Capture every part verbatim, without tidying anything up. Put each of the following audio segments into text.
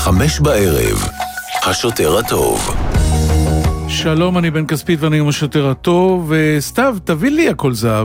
חמש בערב, השוטר הטוב. שלום, אני בן כספית ואני עם השוטר הטוב, וסתיו, תביא לי הכל זהב.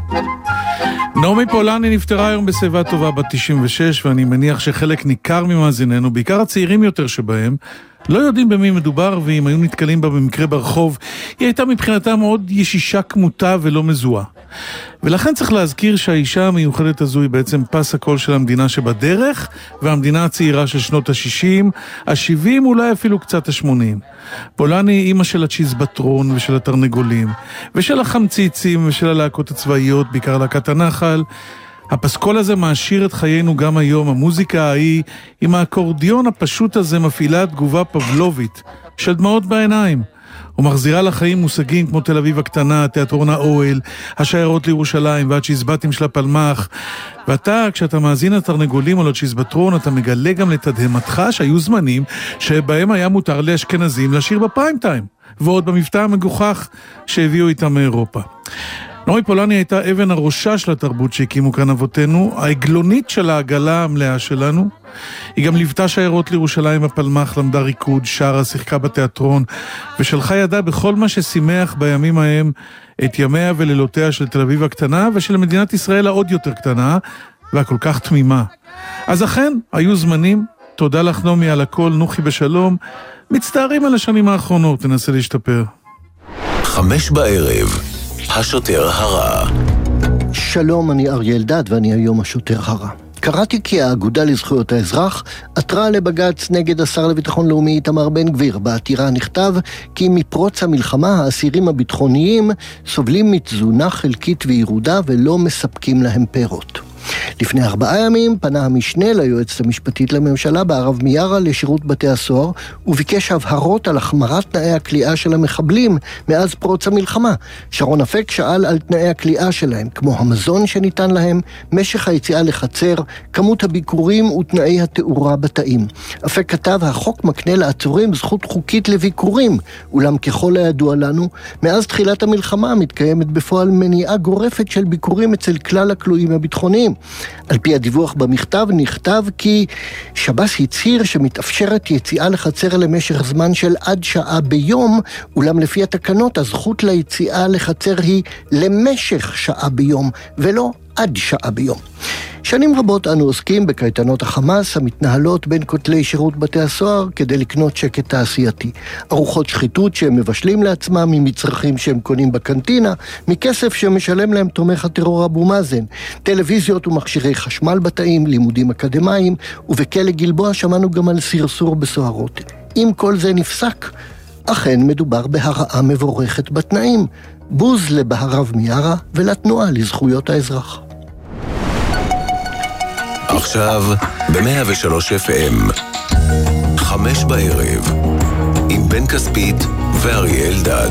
נעמי פולני נפטרה היום בשיבה טובה בת תשעים ושש, ואני מניח שחלק ניכר ממאזיננו, בעיקר הצעירים יותר שבהם, לא יודעים במי מדובר, ואם היו נתקלים בה במקרה ברחוב, היא הייתה מבחינתה מאוד ישישה כמותה ולא מזוהה. ולכן צריך להזכיר שהאישה המיוחדת הזו היא בעצם פס הקול של המדינה שבדרך, והמדינה הצעירה של שנות ה-שישים, ה-שבעים, אולי אפילו קצת ה-שמונים. פולני היא אימא של הצ'יזבטרון ושל התרנגולים, ושל החמציצים ושל הלהקות הצבאיות, בעיקר להקת הנחל. הפסקול הזה מעשיר את חיינו גם היום. המוזיקה ההיא עם האקורדיון הפשוט הזה מפעילה תגובה פבלובית של דמעות בעיניים, ומחזירה לחיים מושגים כמו תל אביב הקטנה, תיאטרון האוהל, השיירות לירושלים והצ'יזבטים של הפלמח. ואתה, כשאתה מאזין לתרנגולים או לצ'יזבטרון, אתה מגלה גם לתדהמתך שהיו זמנים שבהם היה מותר לאשכנזים לשיר בפריים טיים, ועוד במבטא המגוחך שהביאו איתם מאירופה. נעמי פולני הייתה אבן הראשה של התרבות שהקימו כאן אבותינו, העגלונית של העגלה המלאה שלנו. היא גם ליוותה שיירות לירושלים בפלמח, למדה ריקוד, שרה, שיחקה בתיאטרון, ושלחה ידה בכל מה ששימח בימים ההם את ימיה ולילותיה של תל אביב הקטנה, ושל מדינת ישראל העוד יותר קטנה, והכל כך תמימה. אז אכן, היו זמנים. תודה לך נעמי על הכל, נוחי בשלום. מצטערים על השנים האחרונות, תנסה להשתפר. חמש בערב, השוטר הרע. שלום, אני אריה אלדד ואני היום השוטר הרע. קראתי כי האגודה לזכויות האזרח עתרה לבג"ץ נגד השר לביטחון לאומי איתמר בן גביר. בעתירה נכתב כי מפרוץ המלחמה האסירים הביטחוניים סובלים מתזונה חלקית וירודה ולא מספקים להם פירות. לפני ארבעה ימים פנה המשנה ליועצת המשפטית לממשלה בערב מיארה לשירות בתי הסוהר וביקש הבהרות על החמרת תנאי הכליאה של המחבלים מאז פרוץ המלחמה. שרון אפק שאל על תנאי הכליאה שלהם, כמו המזון שניתן להם, משך היציאה לחצר, כמות הביקורים ותנאי התאורה בתאים. אפק כתב, החוק מקנה לעצורים זכות חוקית לביקורים, אולם ככל הידוע לנו, מאז תחילת המלחמה מתקיימת בפועל מניעה גורפת של ביקורים אצל כלל הכלואים הביטחוניים. על פי הדיווח במכתב נכתב כי שב"ס הצהיר שמתאפשרת יציאה לחצר למשך זמן של עד שעה ביום, אולם לפי התקנות הזכות ליציאה לחצר היא למשך שעה ביום ולא עד שעה ביום. שנים רבות אנו עוסקים בקייטנות החמאס המתנהלות בין כותלי שירות בתי הסוהר כדי לקנות שקט תעשייתי. ארוחות שחיתות שהם מבשלים לעצמם ממצרכים שהם קונים בקנטינה, מכסף שמשלם להם תומך הטרור אבו מאזן, טלוויזיות ומכשירי חשמל בתאים, לימודים אקדמיים, ובכלא גלבוע שמענו גם על סרסור בסוהרות. אם כל זה נפסק, אכן מדובר בהרעה מבורכת בתנאים. בוז לבערב מיארה ולתנועה לזכויות האזרח. עכשיו ב-מאה ושלוש אף אם, חמש בערב, עם בן כספית ואריה אלדד.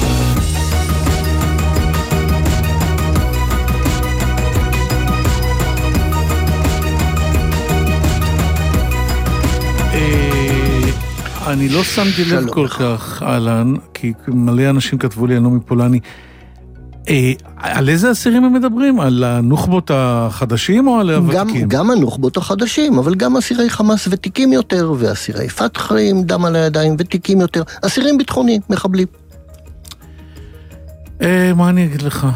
אני לא שמתי לב כל כך, אלן, כי מלא אנשים כתבו לי על נעמי פולני. על איזה אסירים הם מדברים? על הנוח'בות החדשים או על הוותיקים? גם הנוח'בות החדשים, אבל גם אסירי חמאס ותיקים יותר, ואסירי פתח עם דם על הידיים ותיקים יותר. אסירים ביטחוניים, מחבלים. מה אני אגיד לך?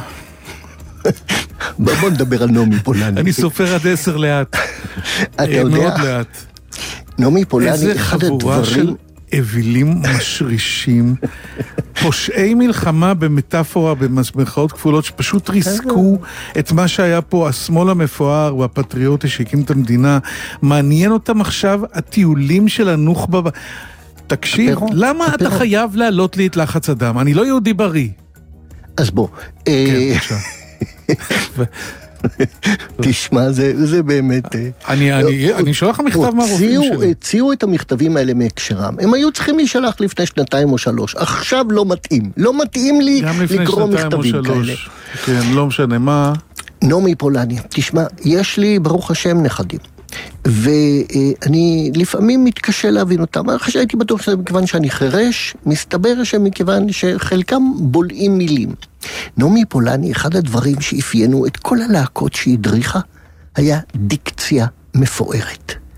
בוא נדבר על נעמי פולני. אני סופר עד עשר לאט. אתה יודע? מאוד לאט. נעמי פולני, אחד הדברים... איזה חבורה של אווילים משרישים, פושעי מלחמה במטאפורה, במרכאות כפולות, שפשוט ריסקו את מה שהיה פה, השמאל המפואר והפטריוטי שהקים את המדינה. מעניין אותם עכשיו הטיולים של הנוח'בה. תקשיב, למה אתה חייב להעלות לי את לחץ הדם? אני לא יהודי בריא. אז בוא. כן, בבקשה. תשמע, זה, זה באמת... אני, אני, אני שולח המכתב מהרופאים שלי. הציעו את המכתבים האלה מהקשרם. הם היו צריכים להישלח לפני שנתיים או שלוש. עכשיו לא מתאים. לא מתאים לי לקרוא מכתבים כאלה. כן, לא משנה מה. נעמי פולני, תשמע, יש לי ברוך השם נכדים. ואני לפעמים מתקשה להבין אותם. אחרי שהייתי בטוח שזה מכיוון שאני חרש, מסתבר שמכיוון שחלקם בולעים מילים. נעמי פולני, אחד הדברים שאפיינו את כל הלהקות שהיא דריכה, היה דיקציה מפוארת.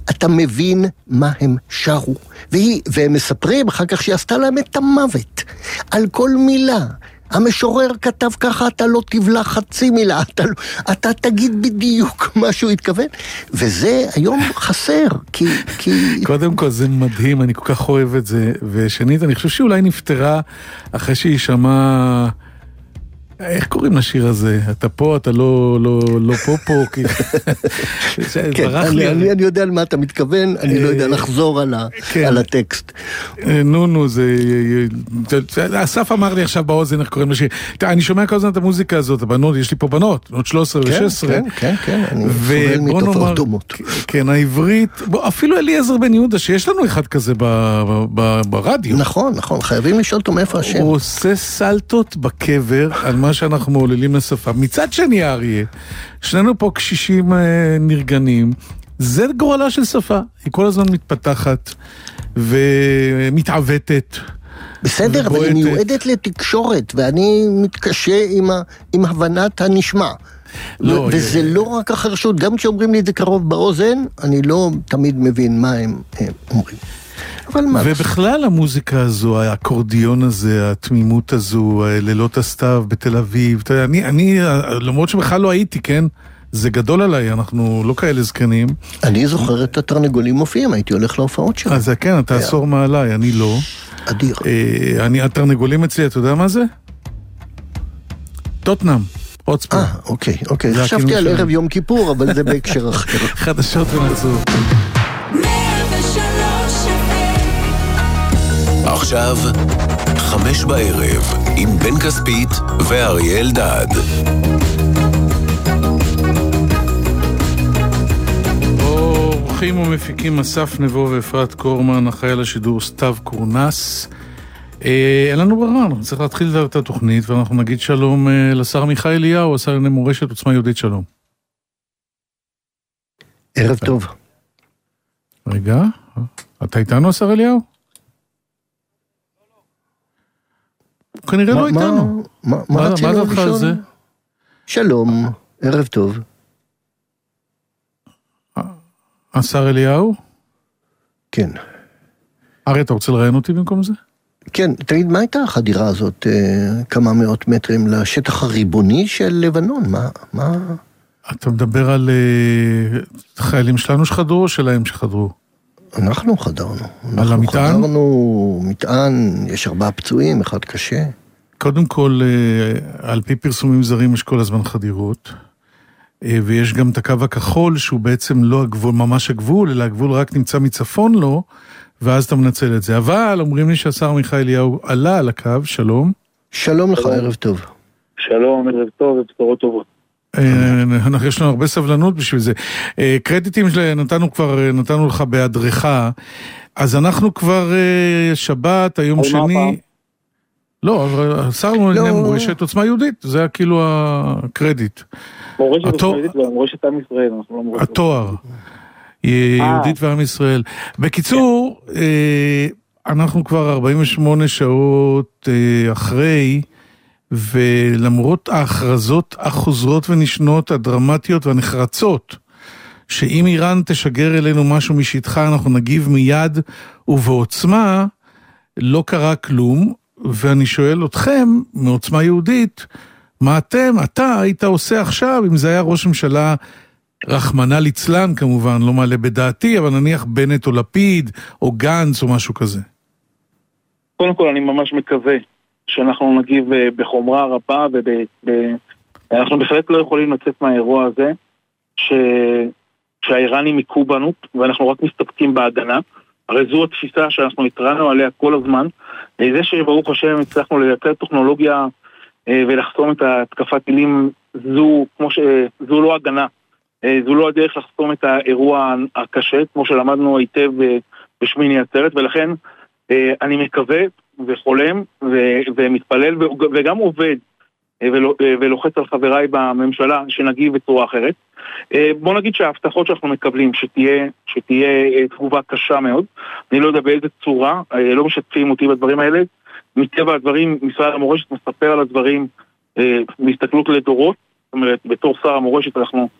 אתה מבין מה הם שרו. והיא, והם מספרים אחר כך שהיא עשתה להם את המוות, על כל מילה. המשורר כתב ככה, אתה לא תבלע חצי מילה, אתה, אתה תגיד בדיוק מה שהוא התכוון, וזה היום חסר, כי, כי... קודם כל זה מדהים, אני כל כך אוהב את זה, ושנית, אני חושב שאולי נפטרה אחרי שהיא שמעה... איך קוראים לשיר הזה? אתה פה, אתה לא, לא, לא פה פה, כי... כן, אני, אני, אני יודע על מה אתה מתכוון, אני לא יודע לחזור על, ה, כן. על הטקסט. נו, נו, זה... אסף אמר לי עכשיו באוזן, איך קוראים לשיר. אני שומע כל הזמן את המוזיקה הזאת, הבנות, יש לי פה בנות, בנות שלוש עשרה ו-שש עשרה. כן, כן, כן, אני סובל מתופעות דומות. כן, העברית, אפילו אליעזר בן יהודה, שיש לנו אחד כזה ברדיו. נכון, נכון, חייבים לשאול אותו מאיפה השם. הוא עושה סלטות בקבר על מה שאנחנו מעוללים לשפה. מצד שני, אריה, שנינו פה קשישים נרגנים, זה גורלה של שפה. היא כל הזמן מתפתחת ומתעוותת. בסדר, אבל היא מיועדת לתקשורת, ואני מתקשה עם, ה, עם הבנת הנשמע. לא, וזה היא... לא רק החרשות, גם כשאומרים לי את זה קרוב באוזן, אני לא תמיד מבין מה הם, הם אומרים. ובכלל המוזיקה הזו, האקורדיון הזה, התמימות הזו, לילות הסתיו בתל אביב, אני, אני, למרות שבכלל לא הייתי, כן? זה גדול עליי, אנחנו לא כאלה זקנים. אני זוכר את התרנגולים מופיעים, הייתי הולך להופעות שלהם. אז כן, אתה עשור מעליי, אני לא. אדיר. אני, התרנגולים אצלי, אתה יודע מה זה? טוטנאם. אה, אוקיי, אוקיי. חשבתי על ערב יום כיפור, אבל זה בהקשר אחר. חדשות ונחזור. עכשיו, חמש בערב, עם בן כספית ואריה אלדד. אורחים ומפיקים אסף נבו ואפרת קורמן, אחראי על השידור סתיו קורנס. אין לנו ברירה, אנחנו צריך להתחיל את התוכנית, ואנחנו נגיד שלום לשר עמיחי אליהו, השר לענייני מורשת עוצמה יהודית, שלום. ערב טוב. רגע, אתה איתנו השר אליהו? כנראה לא איתנו. מה רצינו לשאול? שלום, ערב טוב. השר אליהו? כן. אריה, אתה רוצה לראיין אותי במקום זה? כן, תגיד, מה הייתה החדירה הזאת, כמה מאות מטרים לשטח הריבוני של לבנון? מה, מה? אתה מדבר על חיילים שלנו שחדרו או שלהם שחדרו? אנחנו חדרנו. על המטען? אנחנו חדרנו מטען, יש ארבעה פצועים, אחד קשה. קודם כל, על פי פרסומים זרים יש כל הזמן חדירות, ויש גם את הקו הכחול, שהוא בעצם לא הגבול, ממש הגבול, אלא הגבול רק נמצא מצפון לו, ואז אתה מנצל את זה. אבל אומרים לי שהשר עמיחי אליהו עלה על הקו, שלום. שלום לך, ערב טוב. שלום, ערב טוב ובשורות טובות. יש לנו הרבה סבלנות בשביל זה. קרדיטים שנתנו כבר, נתנו לך בהדרכה, אז אנחנו כבר שבת, היום שני... לא, השר לענייני מורשת עוצמה יהודית, זה היה כאילו הקרדיט. מורשת עוצמה יהודית ומורשת עם ישראל, אנחנו לא מורשת. התואר, יהודית ועם ישראל. בקיצור, אנחנו כבר ארבעים ושמונה שעות אחרי, ולמרות ההכרזות החוזרות ונשנות, הדרמטיות והנחרצות, שאם איראן תשגר אלינו משהו משטחה, אנחנו נגיב מיד ובעוצמה, לא קרה כלום, ואני שואל אתכם, מעוצמה יהודית, מה אתם, אתה היית עושה עכשיו, אם זה היה ראש ממשלה רחמנא ליצלן כמובן, לא מעלה בדעתי, אבל נניח בנט או לפיד, או גנץ או משהו כזה. קודם כל אני ממש מקווה, שאנחנו נגיב בחומרה רבה, ואנחנו בהחלט לא יכולים לצאת מהאירוע הזה, ש... שהאיראנים יקו בנו, ואנחנו רק מסתפקים בהגנה. הרי זו התפיסה שאנחנו התרענו עליה כל הזמן, זה שברוך השם הצלחנו לייצר טכנולוגיה ולחסום את התקפת טילים, זו, כמו ש... זו לא הגנה, זו לא הדרך לחסום את האירוע הקשה, כמו שלמדנו היטב בשמיני עצרת, ולכן אני מקווה וחולם ו- ומתפלל ו- וגם עובד ולו- ולוחץ על חבריי בממשלה שנגיב בצורה אחרת. בוא נגיד שההבטחות שאנחנו מקבלים שתהיה, שתהיה תגובה קשה מאוד, אני לא יודע באיזה צורה, לא משתפים אותי בדברים האלה, מטבע הדברים משרד המורשת מספר על הדברים בהסתכלות לדורות, זאת אומרת בתור שר המורשת אנחנו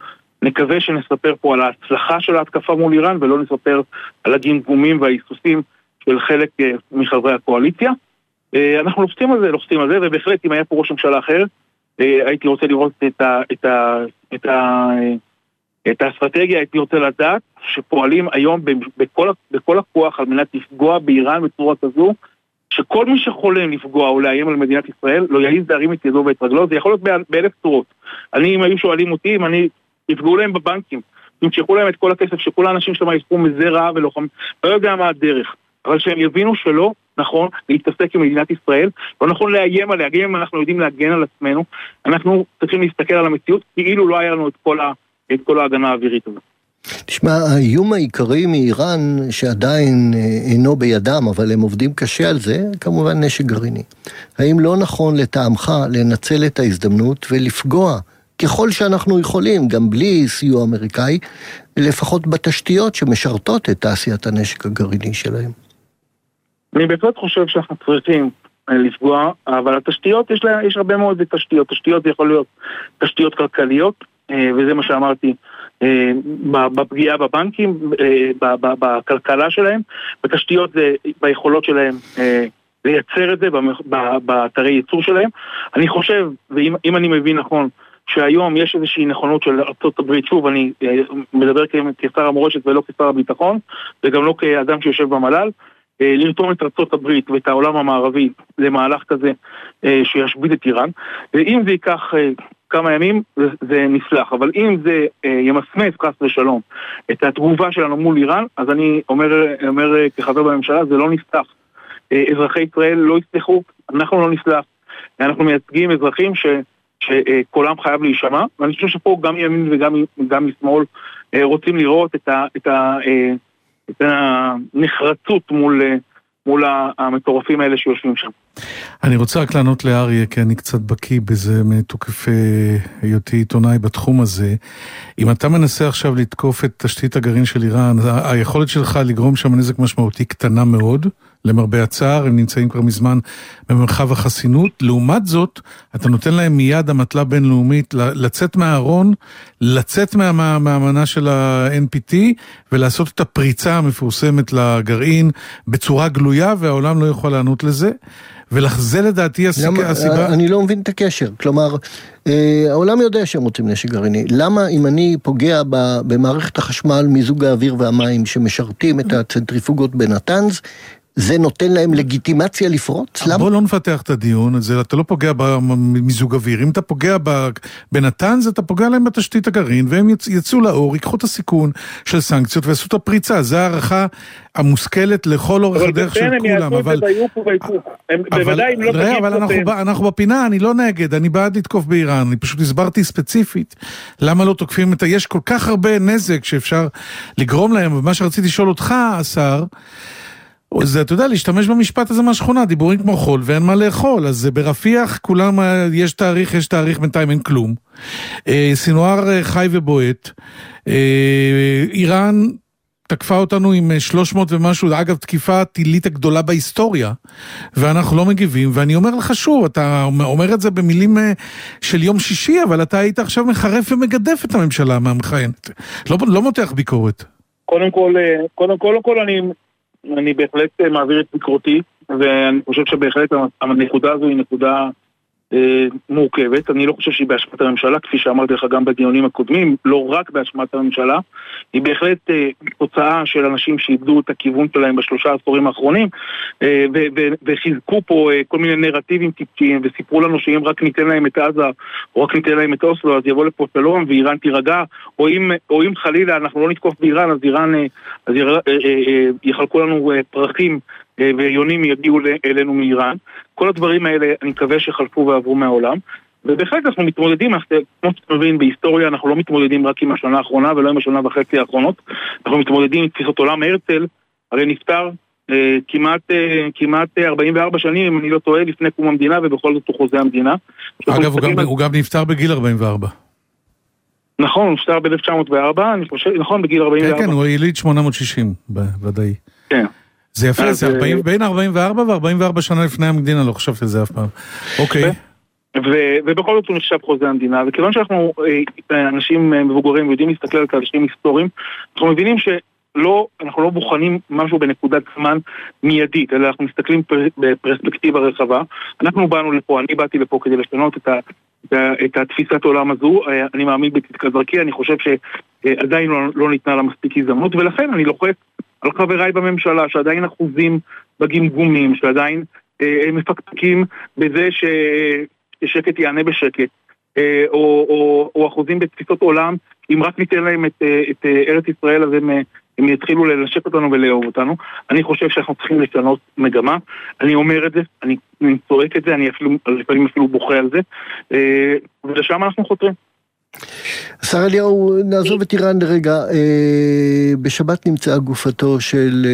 נקווה שנספר פה על ההצלחה של ההתקפה מול איראן, ולא נספר על הגמגומים וההיסוסים של חלק מחברי הקואליציה. אנחנו לוחצים על זה, לוחצים על זה, ובהחלט אם היה פה ראש ממשלה אחר, הייתי רוצה לראות את ה, את ה, את ה, את האסטרטגיה, הייתי רוצה לדעת שפועלים היום בכל, בכל הכוח על מנת לפגוע באיראן בצורה כזו, שכל מי שחולם לפגוע או לאיים על מדינת ישראל, לא יעיז להרים את ידו ואת רגלו, זה יכול להיות באלף צורות. אני, אם היו שואלים אותי, אם אני יפגעו להם בבנקים, ימשכו להם את כל הכסף, שכל האנשים שלהם יפגעו מזה רעה ולוחם, לא יודע מה הדרך, אבל שהם יבינו שלא נכון להתעסק עם מדינת ישראל, לא נכון לאיים עליה, גם אם אנחנו יודעים להגן על עצמנו, אנחנו צריכים להסתכל על המציאות, כאילו לא היה לנו את כל, ה, את כל ההגנה האווירית הזאת. תשמע, האיום העיקרי מאיראן, שעדיין אינו בידם, אבל הם עובדים קשה על זה, כמובן נשק גרעיני. האם לא נכון לטעמך לנצל את ההזדמנות ולפגוע, ככל שאנחנו יכולים, גם בלי סיוע אמריקאי, לפחות בתשתיות שמשרתות את תעשיית הנשק הגרעיני שלהם? אני בהחלט חושב שאנחנו צריכים לפגוע, אבל התשתיות, יש, לה, יש הרבה מאוד תשתיות. תשתיות זה יכול להיות תשתיות כלכליות, וזה מה שאמרתי, בפגיעה בבנקים, בכלכלה שלהם, בתשתיות זה ביכולות שלהם לייצר את זה באתרי ייצור שלהם. אני חושב, ואם אני מבין נכון, שהיום יש איזושהי נכונות של ארצות הברית, שוב אני מדבר כשר המורשת ולא כשר הביטחון, וגם לא כאדם שיושב במל"ל, לרתום את ארצות הברית ואת העולם המערבי למהלך כזה שישביד את איראן, ואם זה ייקח כמה ימים זה, זה נפלח, אבל אם זה ימסמס חס ושלום את התגובה שלנו מול איראן, אז אני אומר, אומר כחבר בממשלה, זה לא נפתח. אזרחי ישראל לא יסלחו, אנחנו לא נסלח, אנחנו מייצגים אזרחים ש, שקולם חייב להישמע, ואני חושב שפה גם ימין וגם גם משמאל רוצים לראות את ה... את ה את הנחרצות מול, מול המטורפים האלה שיושבים שם. אני רוצה רק לענות לאריה, כי אני קצת בקיא בזה מתוקף היותי עיתונאי בתחום הזה. אם אתה מנסה עכשיו לתקוף את תשתית הגרעין של איראן, היכולת שלך לגרום שם נזק משמעותי קטנה מאוד, למרבה הצער, הם נמצאים כבר מזמן במרחב החסינות. לעומת זאת, אתה נותן להם מיד המטלה בינלאומית לצאת מהארון, לצאת מה, מהאמנה של ה-אן פי טי, ולעשות את הפריצה המפורסמת לגרעין בצורה גלויה, והעולם לא יכול לענות לזה. ולזה לדעתי הסיבה... אני לא מבין את הקשר. כלומר, העולם יודע שהם רוצים נשק גרעיני. למה אם אני פוגע במערכת החשמל, מיזוג האוויר והמים שמשרתים את הצנטריפוגות בנתנז, זה נותן להם לגיטימציה לפרוץ? בוא לא נפתח את הדיון, זה, אתה לא פוגע במיזוג אוויר, אם אתה פוגע בנתנז, אתה פוגע להם בתשתית הגרעין, והם יצאו לאור, ייקחו את הסיכון של סנקציות, ועשו את הפריצה, זו הערכה המושכלת לכל אורך הדרך של כולם, אבל... אבל אנחנו בפינה, אני לא נגד, אני בעד לתקוף באיראן, אני פשוט הסברתי ספציפית, למה לא תוקפים את ה... יש כל כך הרבה נזק שאפשר לגרום להם, ומה שרציתי לשאול אותך, השר, זה, אתה יודע, להשתמש במשפט הזה מהשכונה, דיבורים כמו חול ואין מה לאכול, אז ברפיח כולם, יש תאריך, יש תאריך, בינתיים אין כלום. אה, סינואר חי ובועט, אה, איראן תקפה אותנו עם שלוש מאות ומשהו, אגב, תקיפה טילית הגדולה בהיסטוריה, ואנחנו לא מגיבים, ואני אומר לך שוב, אתה אומר את זה במילים של יום שישי, אבל אתה היית עכשיו מחרף ומגדף את הממשלה מהמכהנת. לא, לא מותח ביקורת. קודם כל, קודם כל, קודם כל אני... אני בהחלט מעביר את ביקורתי, ואני חושב שבהחלט הנקודה הזו היא נקודה אה, מורכבת. אני לא חושב שהיא באשמת הממשלה, כפי שאמרתי לך גם בדיונים הקודמים, לא רק באשמת הממשלה, היא בהחלט אה, תוצאה של אנשים שאיבדו את הכיוון שלהם בשלושה עשורים האחרונים, אה, ו- ו- וחיזקו פה אה, כל מיני נרטיבים טיפשיים, וסיפרו לנו שאם רק ניתן להם את עזה, או רק ניתן להם את אוסלו, אז יבוא לפה שלום, ואיראן תירגע, או אם, או אם חלילה אנחנו לא נתקוף באיראן, אז איראן, אה, אז איראן, אה, אה, אה, יחלקו לנו אה, פרחים, ויונים יגיעו אלינו מאיראן. כל הדברים האלה אני מקווה שחלפו ועברו מהעולם, ובהחלט אנחנו מתמודדים, כמו שאתה מבין, בהיסטוריה אנחנו לא מתמודדים רק עם השנה האחרונה ולא עם השנה וחצי האחרונות, אנחנו מתמודדים עם תפיסות עולם. הרצל הרי נפטר אה, כמעט, אה, כמעט ארבעים וארבע שנים, אם אני לא טועה, לפני קום המדינה, ובכל זאת הוא חוזה המדינה. אגב, הוא גם, על... הוא גם נפטר בגיל ארבעים וארבע. נכון, הוא נפטר ב-אלף תשע מאות וארבע, אני חושב, נכון, בגיל ארבעים וארבע. כן, כן, הוא יליד שמונה מאות ושישים, בוודאי. כן. זה יפה, זה בין ארבעים וארבע ו-ארבעים וארבע שנה לפני המדינה, לא חשבתי את זה אף פעם. אוקיי. ו- ובכל זאת הוא נחשב חוזה המדינה, וכיוון שאנחנו אנשים מבוגרים יודעים להסתכל על תהליכים היסטוריים, אנחנו מבינים שלא, אנחנו לא בוחנים משהו בנקודת זמן מיידית, אלא אנחנו מסתכלים פר- בפרספקטיבה רחבה. אנחנו באנו לפה, אני באתי לפה כדי לשנות את, ה- את, ה- את התפיסת העולם הזו, אני מאמין בצדקת דרכי, אני חושב שעדיין לא, לא ניתנה לה מספיק הזדמנות, ולכן אני לוחץ על חבריי בממשלה, שעדיין אחוזים בגמגומים, שעדיין אה, מפקפקים בזה ש... ששקט יענה בשקט, או, או, או אחוזים בתפיסות עולם, אם רק ניתן להם את, את ארץ ישראל, אז הם, הם יתחילו לנשק אותנו ולאהוב אותנו. אני חושב שאנחנו צריכים לשנות מגמה, אני אומר את זה, אני, אני צועק את זה, אני אפילו, לפעמים אפילו בוכה על זה, ולשם אנחנו חותרים. השר אליהו, נעזוב את איראן לרגע, בשבת נמצאה גופתו של...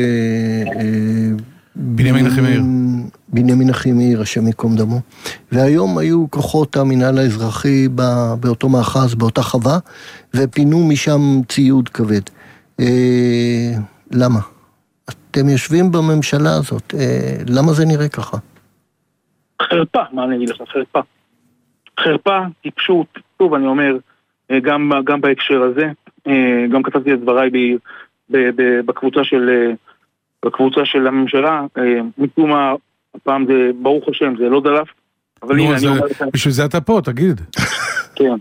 בנימין אחימאיר. בנימין אחימאיר, השם ייקום דמו. והיום היו כוחות המינהל האזרחי באותו מאחז, באותה חווה, ופינו משם ציוד כבד. אה, למה? אתם יושבים בממשלה הזאת, אה, למה זה נראה ככה? חרפה, מה אני אגיד לך? חרפה. חרפה, טיפשות, טוב, אני אומר, גם, גם בהקשר הזה, גם כתבתי את דבריי ב, ב, ב, בקבוצה של... בקבוצה של הממשלה, משום מה, הפעם זה, ברוך השם, זה לא דלף, אבל הנה, אני אומר לכם... בשביל זה אתה פה, תגיד. כן.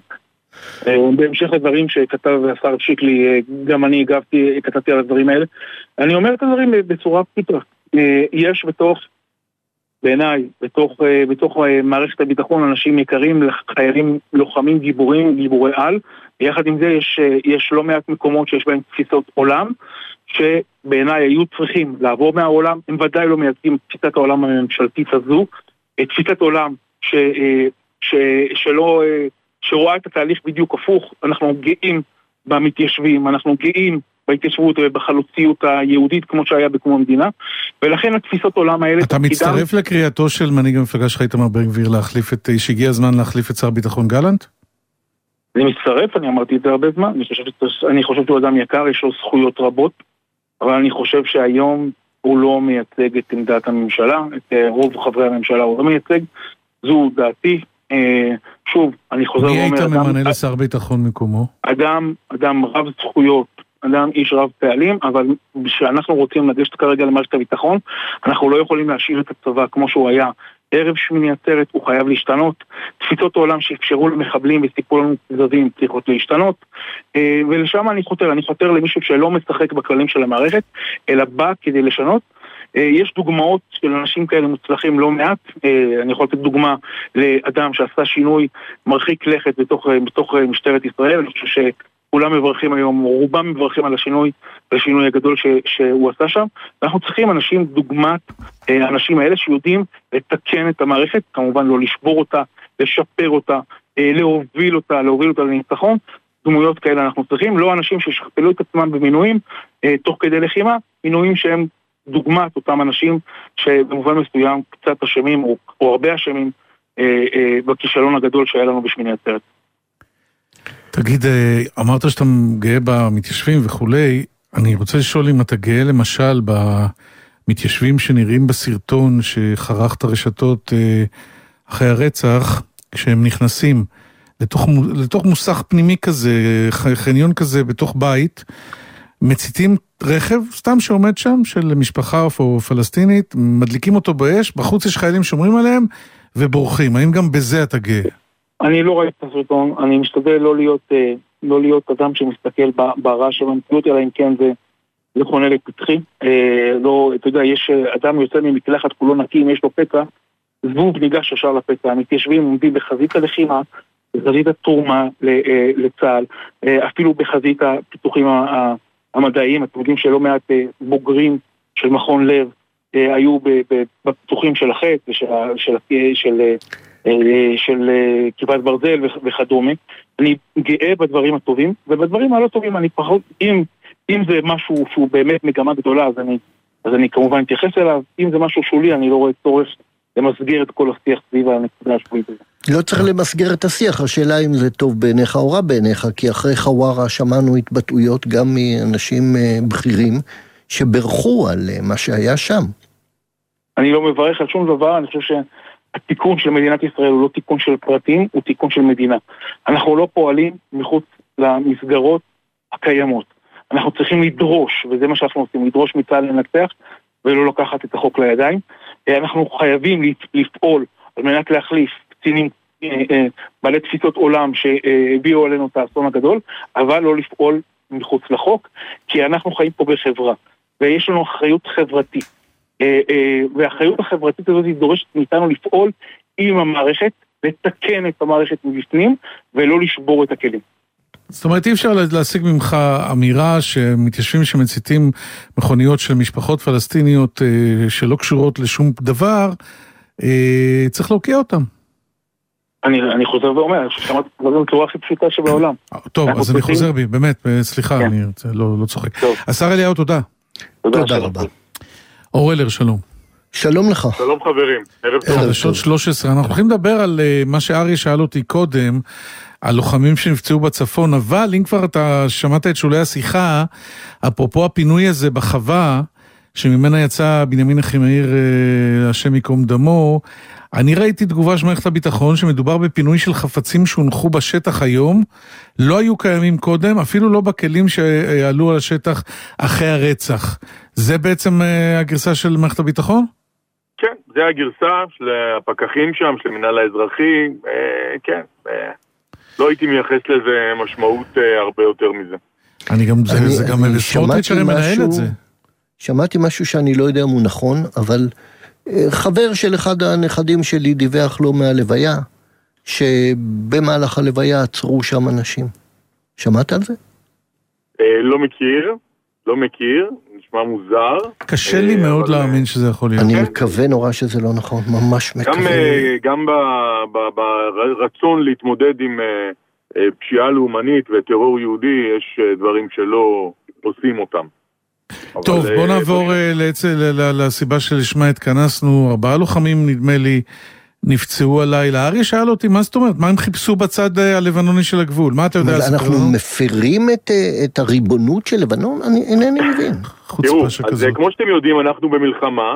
בהמשך לדברים שכתב השר שיקלי, גם אני הגבתי, כתבתי על הדברים האלה, אני אומר את הדברים בצורה פתרה. יש בתוך, בעיניי, בתוך, בתוך מערכת הביטחון, אנשים יקרים, חיילים לוחמים גיבורים, גיבורי על, יחד עם זה יש, יש לא מעט מקומות שיש בהם תפיסות עולם, שבעיניי היו צריכים לעבור מהעולם, הם ודאי לא מייצגים את תפיסת העולם הממשלתית הזו, את תפיסת עולם ש, ש, שלא, שרואה את התהליך בדיוק הפוך. אנחנו גאים במתיישבים, אנחנו גאים בהתיישבות ובחלוציות היהודית כמו שהיה בקום המדינה, ולכן התפיסות עולם האלה... אתה מצטרף קידם... לקריאתו של מנהיג המפלגה שלך איתמר בן גביר להחליף את, שהגיע הזמן להחליף את שר ביטחון גלנט? אני מצטרף, אני אמרתי את זה הרבה זמן, אני חושב, אני חושב שהוא אדם יקר, יש לו זכויות רבות, אבל אני חושב שהיום הוא לא מייצג את עמדת הממשלה, את רוב חברי הממשלה הוא לא מייצג, זו דעתי. שוב, אני חוזר ואומר... מי היית ממנה אדם, לשר ביטחון מקומו? אדם, אדם רב זכויות, אדם איש רב פעלים, אבל כשאנחנו רוצים לגשת כרגע למערכת הביטחון, אנחנו לא יכולים להשאיר את הצבא כמו שהוא היה. ערב שמיני עצרת הוא חייב להשתנות, תפיסות העולם שאפשרו למחבלים וסיפרו לנו צדדים צריכות להשתנות, ולשם אני חותר, אני חותר למישהו שלא משחק בכללים של המערכת, אלא בא כדי לשנות. יש דוגמאות של אנשים כאלה מוצלחים לא מעט, אני יכול לתת דוגמה לאדם שעשה שינוי מרחיק לכת בתוך, בתוך משטרת ישראל, אני חושב ש... כולם מברכים היום, רובם מברכים על השינוי, השינוי הגדול ש, שהוא עשה שם. אנחנו צריכים אנשים, דוגמת האנשים האלה שיודעים לתקן את המערכת, כמובן לא לשבור אותה, לשפר אותה, להוביל אותה, להוביל אותה לניצחון. דמויות כאלה אנחנו צריכים, לא אנשים ששכפלו את עצמם במינויים, תוך כדי לחימה, מינויים שהם דוגמת אותם אנשים שבמובן מסוים קצת אשמים, או, או הרבה אשמים, בכישלון הגדול שהיה לנו בשמיני עצרת. תגיד, אמרת שאתה גאה במתיישבים וכולי, אני רוצה לשאול אם אתה גאה למשל במתיישבים שנראים בסרטון שחרחת רשתות אחרי הרצח, כשהם נכנסים לתוך, לתוך מוסך פנימי כזה, חניון כזה בתוך בית, מציתים רכב, סתם שעומד שם, של משפחה או פלסטינית, מדליקים אותו באש, בחוץ יש חיילים שומרים עליהם ובורחים. האם גם בזה אתה גאה? אני לא ראיתי את הסרטון, אני משתדל לא להיות, לא להיות אדם שמסתכל ברעש במציאות, אלא אם כן זה, זה חונה לפתחי. לא, אתה יודע, יש אדם יוצא ממקלחת כולו נקי, אם יש לו פצע, זבוב ניגש ישר לפצע. המתיישבים עומדים בחזית הלחימה, בחזית התרומה לצה"ל, אפילו בחזית הפיתוחים המדעיים. אתם יודעים שלא מעט בוגרים של מכון לב היו בפיתוחים של החץ ושל של, של, של כיפת ברזל וכדומה. אני גאה בדברים הטובים, ובדברים הלא טובים אני פחות, אם, אם זה משהו שהוא באמת מגמה גדולה, אז אני, אז אני כמובן אתייחס אליו. אם זה משהו שולי, אני לא רואה צורך למסגר את כל השיח סביב הנקודה השבועית הזה. לא צריך למסגר את השיח, השאלה אם זה טוב בעיניך או רע בעיניך, כי אחרי חווארה שמענו התבטאויות גם מאנשים בכירים שברחו על מה שהיה שם. אני לא מברך על שום דבר, אני חושב התיקון של מדינת ישראל הוא לא תיקון של פרטים, הוא תיקון של מדינה. אנחנו לא פועלים מחוץ למסגרות הקיימות. אנחנו צריכים לדרוש, וזה מה שאנחנו עושים, לדרוש מצה"ל לנצח, ולא לקחת את החוק לידיים. אנחנו חייבים לפעול על מנת להחליף קצינים בעלי תפיסות עולם שהביאו עלינו את האסון הגדול, אבל לא לפעול מחוץ לחוק, כי אנחנו חיים פה בחברה, ויש לנו אחריות חברתית. והאחריות החברתית הזאת דורשת מאיתנו לפעול עם המערכת, לתקן את המערכת מבפנים, ולא לשבור את הכלים. זאת אומרת, אי אפשר להשיג ממך אמירה שמתיישבים שמציתים מכוניות של משפחות פלסטיניות שלא קשורות לשום דבר, צריך להוקיע אותם. אני, אני חוזר ואומר, ששמעתי דברים בצורה הכי פשוטה שבעולם. טוב, אז אני חוזר בי, באמת, סליחה, אני לא צוחק. השר אליהו, תודה. תודה רבה. אורלר, שלום. שלום לך. שלום חברים, ערב טוב. חדשות שלוש עשרה, אנחנו הולכים לדבר על מה שאריה שאל אותי קודם, על לוחמים שנפצעו בצפון, אבל אם כבר אתה שמעת את שולי השיחה, אפרופו הפינוי הזה בחווה, שממנה יצא בנימין אחימאיר, השם יקום דמו, אני ראיתי תגובה של מערכת הביטחון שמדובר בפינוי של חפצים שהונחו בשטח היום, לא היו קיימים קודם, אפילו לא בכלים שעלו על השטח אחרי הרצח. זה בעצם הגרסה של מערכת הביטחון? כן, זה הגרסה של הפקחים שם, של מנהל האזרחי, אה, כן, אה, לא הייתי מייחס לזה משמעות אה, הרבה יותר מזה. אני גם, זה, אני, זה גם סמוטריץ' הרי מנהל את זה. שמעתי משהו שאני לא יודע אם הוא נכון, אבל חבר של אחד הנכדים שלי דיווח לו מהלוויה, שבמהלך הלוויה עצרו שם אנשים. שמעת על זה? אה, לא מכיר, לא מכיר, נשמע מוזר. קשה לי מאוד אבל... להאמין שזה יכול להיות. אני כן? מקווה נורא שזה לא נכון, ממש מקווה. גם, גם ברצון להתמודד עם פשיעה לאומנית וטרור יהודי, יש דברים שלא עושים אותם. טוב, בוא נעבור לסיבה שלשמה התכנסנו. ארבעה לוחמים, נדמה לי, נפצעו הלילה. אריה שאל אותי, מה זאת אומרת? מה הם חיפשו בצד הלבנוני של הגבול? מה אתה יודע? אנחנו מפרים את הריבונות של לבנון? אני אינני מבין. תראו, אז כמו שאתם יודעים, אנחנו במלחמה,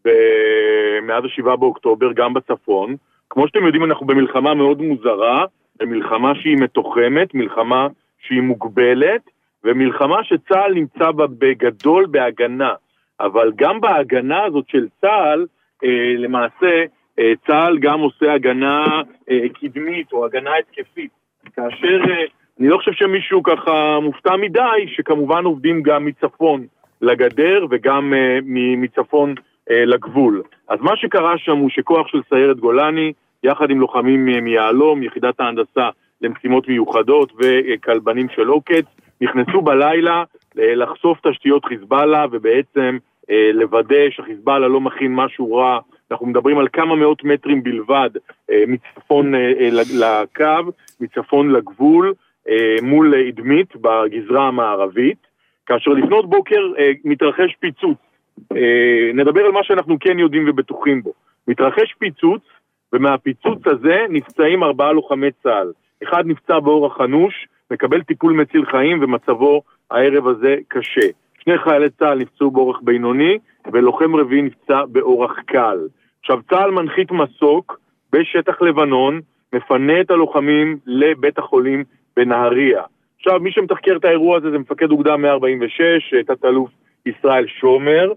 מאז השבעה באוקטובר, גם בצפון. כמו שאתם יודעים, אנחנו במלחמה מאוד מוזרה, במלחמה שהיא מתוחמת, מלחמה שהיא מוגבלת, ומלחמה שצה"ל נמצא בה בגדול בהגנה, אבל גם בהגנה הזאת של צה"ל, אה, למעשה אה, צה"ל גם עושה הגנה אה, קדמית או הגנה התקפית, כאשר אה, אני לא חושב שמישהו ככה מופתע מדי, שכמובן עובדים גם מצפון לגדר וגם אה, מצפון אה, לגבול. אז מה שקרה שם הוא שכוח של סיירת גולני, יחד עם לוחמים מיעלום, יחידת ההנדסה למשימות מיוחדות וכלבנים של עוקץ, נכנסו בלילה לחשוף תשתיות חיזבאללה ובעצם לוודא שחיזבאללה לא מכין משהו רע. אנחנו מדברים על כמה מאות מטרים בלבד מצפון לקו, מצפון לגבול, מול אדמית בגזרה המערבית, כאשר לפנות בוקר מתרחש פיצוץ. נדבר על מה שאנחנו כן יודעים ובטוחים בו. מתרחש פיצוץ, ומהפיצוץ הזה נפצעים ארבעה לוחמי צה"ל. אחד נפצע באורח אנוש, מקבל טיפול מציל חיים ומצבו הערב הזה קשה. שני חיילי צה"ל נפצעו באורח בינוני, ולוחם רביעי נפצע באורח קל. עכשיו צה"ל מנחית מסוק בשטח לבנון, מפנה את הלוחמים לבית החולים בנהריה. עכשיו מי שמתחקר את האירוע הזה זה מפקד אוגדה מאה ארבעים ושש, תת-אלוף ישראל שומר,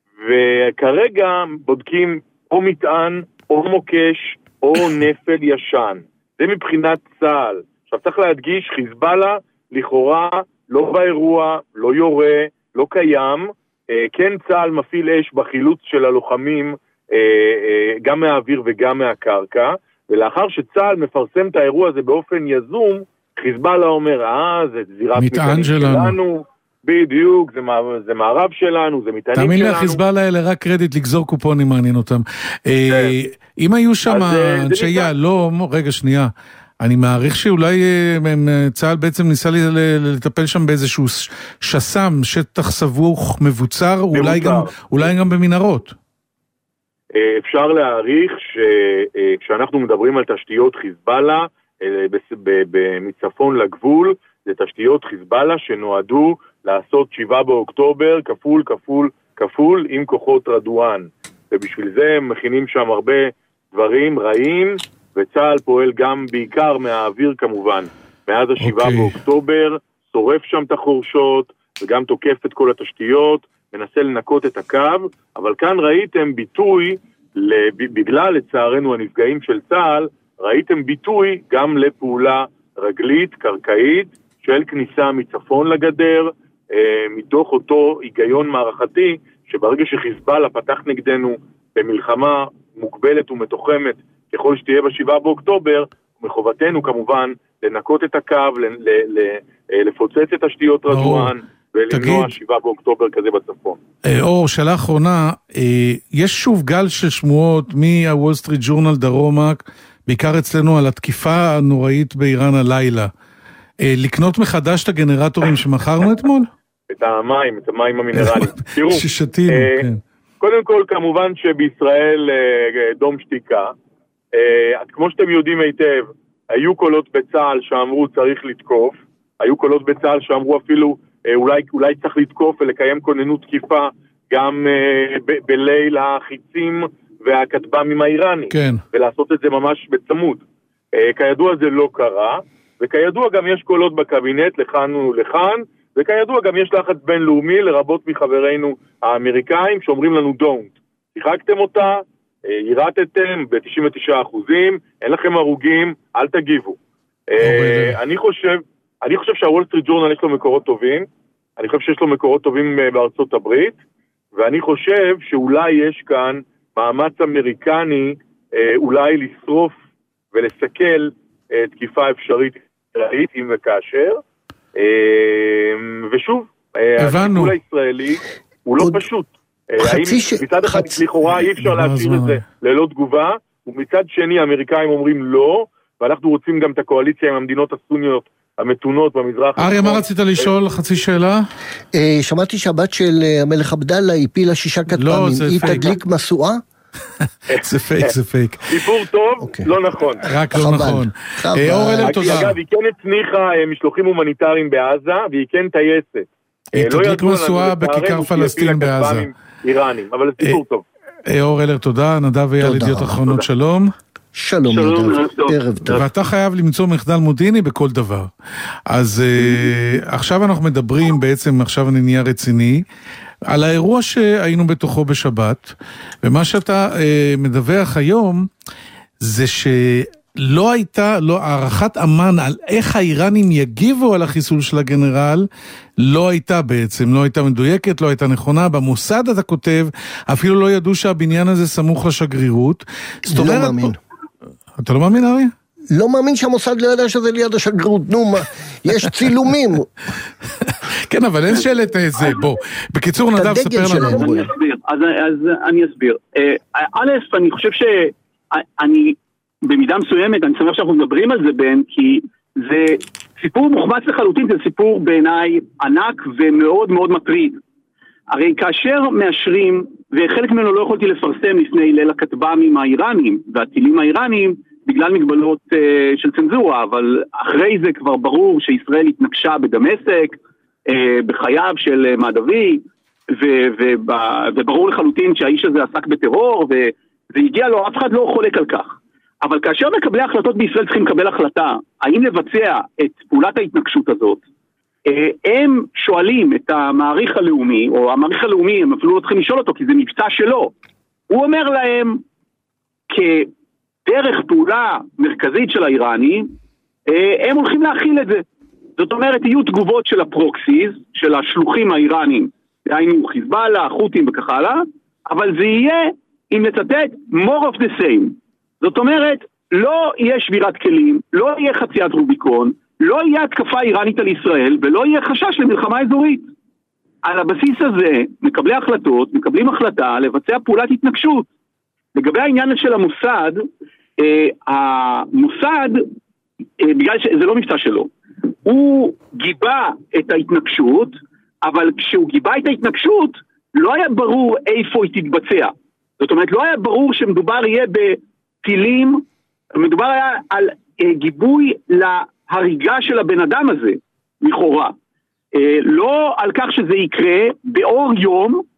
וכרגע בודקים או מטען, או מוקש, או נפל ישן. זה מבחינת צה"ל. עכשיו צריך להדגיש, חיזבאללה לכאורה לא באירוע, לא יורה, לא קיים. אה, כן צה"ל מפעיל אש בחילוץ של הלוחמים, אה, אה, גם מהאוויר וגם מהקרקע, ולאחר שצה"ל מפרסם את האירוע הזה באופן יזום, חיזבאללה אומר, אה, זה זירת מטענים שלנו. שלנו. בדיוק, זה, זה מערב שלנו, זה מטענים שלנו. תאמין לי, החיזבאללה האלה רק קרדיט לגזור קופונים מעניין אותם. כן. אה, אם היו שם אנשי יעלום, רגע שנייה, אני מעריך שאולי צה"ל בעצם ניסה לטפל שם באיזשהו שסם, שטח סבוך מבוצר, אולי גם, אולי גם במנהרות. אפשר להעריך שכשאנחנו מדברים על תשתיות חיזבאללה, מצפון לגבול, זה תשתיות חיזבאללה שנועדו לעשות שבעה באוקטובר, כפול, כפול, כפול, עם כוחות רדואן. ובשביל זה הם מכינים שם הרבה דברים רעים, וצה"ל פועל גם בעיקר מהאוויר כמובן, מאז השבעה okay. באוקטובר, שורף שם את החורשות, וגם תוקף את כל התשתיות, מנסה לנקות את הקו, אבל כאן ראיתם ביטוי, בגלל לצערנו הנפגעים של צה"ל, ראיתם ביטוי גם לפעולה רגלית, קרקעית, של כניסה מצפון לגדר, מתוך אותו היגיון מערכתי, שברגע שחיזבאללה פתח נגדנו במלחמה מוגבלת ומתוחמת, ככל שתהיה בשבעה באוקטובר, מחובתנו כמובן לנקות את הקו, לפוצץ את תשתיות רדואן, ולמנוע שבעה באוקטובר כזה בצפון. אור, שאלה אחרונה, יש שוב גל של שמועות מהוול סטריט ג'ורנל דרומה, בעיקר אצלנו על התקיפה הנוראית באיראן הלילה. לקנות מחדש את הגנרטורים שמכרנו אתמול? את המים, את המים המינרליים. תראו, ששתינו, כן. קודם כל, כמובן שבישראל דום שתיקה. כמו שאתם יודעים היטב, היו קולות בצה"ל שאמרו צריך לתקוף, היו קולות בצה"ל שאמרו אפילו אולי, אולי צריך לתקוף ולקיים כוננות תקיפה גם ב- בליל החיצים והכטב"מים האיראנים, כן. ולעשות את זה ממש בצמוד. כידוע זה לא קרה, וכידוע גם יש קולות בקבינט לכאן ולכאן, וכידוע גם יש לחץ בינלאומי לרבות מחברינו האמריקאים שאומרים לנו don't. שיחקתם אותה, ירדתם ב-תשעים ותשעה אחוזים, אין לכם הרוגים, אל תגיבו. אני חושב, אני חושב שהוול סטריט ג'ורנל יש לו מקורות טובים, אני חושב שיש לו מקורות טובים בארצות הברית, ואני חושב שאולי יש כאן מאמץ אמריקני, אולי לשרוף ולסכל תקיפה אפשרית ישראלית, אם וכאשר. ושוב, הטיפול הישראלי הוא לא פשוט. מצד אחד לכאורה אי אפשר להשאיר את זה ללא תגובה, ומצד שני האמריקאים אומרים לא, ואנחנו רוצים גם את הקואליציה עם המדינות הסוניות המתונות במזרח. אריה, מה רצית לשאול? חצי שאלה? שמעתי שהבת של המלך עבדאללה הפילה שישה כטב"מים, היא תדליק מסועה? זה פייק, זה פייק. סיפור טוב, לא נכון. רק לא נכון. אור אלר, תודה. אגב, היא כן הצניחה משלוחים הומניטריים בעזה, והיא כן טייסת. היא תדליק מסועה בכיכר פלסטין בעזה. איראנים, אבל זה סיפור טוב. אור אלר, תודה. נדב אייל, ידיעות אחרונות, שלום. שלום, ערב טוב. ואתה חייב למצוא מחדל מודיעיני בכל דבר. אז עכשיו אנחנו מדברים, בעצם עכשיו אני נהיה רציני, על האירוע שהיינו בתוכו בשבת, ומה שאתה מדווח היום, זה שלא הייתה, לא, הערכת אמן על איך האיראנים יגיבו על החיסול של הגנרל, לא הייתה בעצם, לא הייתה מדויקת, לא הייתה נכונה. במוסד אתה כותב, אפילו לא ידעו שהבניין הזה סמוך לשגרירות. לא מאמין. אתה לא מאמין, אריה? לא מאמין שהמוסד לא ידע שזה ליד השגרירות, נו מה, יש צילומים. כן, אבל אין שאלת איזה, בוא. בקיצור, נדב, ספר לנו. אז אני אסביר. א', אני חושב שאני, במידה מסוימת, אני שמח שאנחנו מדברים על זה, בן, כי זה סיפור מוחמץ לחלוטין, זה סיפור בעיניי ענק ומאוד מאוד מטריד. הרי כאשר מאשרים, וחלק ממנו לא יכולתי לפרסם לפני ליל הכטב"מים האיראנים, והטילים האיראנים, בגלל מגבלות uh, של צנזורה, אבל אחרי זה כבר ברור שישראל התנגשה בדמשק, uh, בחייו של uh, מעדבי, ו- ו- וברור לחלוטין שהאיש הזה עסק בטרור, ו- והגיע לו, אף אחד לא חולק על כך. אבל כאשר מקבלי החלטות בישראל צריכים לקבל החלטה, האם לבצע את פעולת ההתנגשות הזאת, uh, הם שואלים את המעריך הלאומי, או המעריך הלאומי, הם אפילו לא צריכים לשאול אותו, כי זה מבצע שלו. הוא אומר להם, כ... דרך פעולה מרכזית של האיראנים, הם הולכים להכיל את זה. זאת אומרת, יהיו תגובות של הפרוקסיז, של השלוחים האיראנים, דהיינו חיזבאללה, חות'ים וכך הלאה, אבל זה יהיה, אם נצטט, more of the same. זאת אומרת, לא יהיה שבירת כלים, לא יהיה חציית רוביקון, לא יהיה התקפה איראנית על ישראל, ולא יהיה חשש למלחמה אזורית. על הבסיס הזה, מקבלי החלטות, מקבלים החלטה לבצע פעולת התנגשות. לגבי העניין של המוסד, אה, המוסד, אה, בגלל שזה לא מבצע שלו, הוא גיבה את ההתנגשות, אבל כשהוא גיבה את ההתנגשות, לא היה ברור איפה היא תתבצע. זאת אומרת, לא היה ברור שמדובר יהיה בטילים, מדובר היה על אה, גיבוי להריגה של הבן אדם הזה, לכאורה. אה, לא על כך שזה יקרה באור יום,